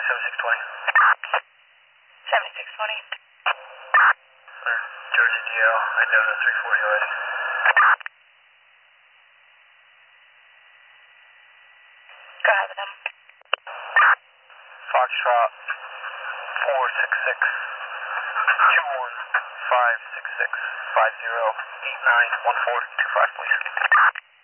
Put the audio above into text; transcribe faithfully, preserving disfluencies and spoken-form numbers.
seventy-six twenty. seventy-six twenty. Jersey D L, I know the three forty already. Go ahead with them. Foxtrot four six six two one five six six five zero eight nine one four two five, please.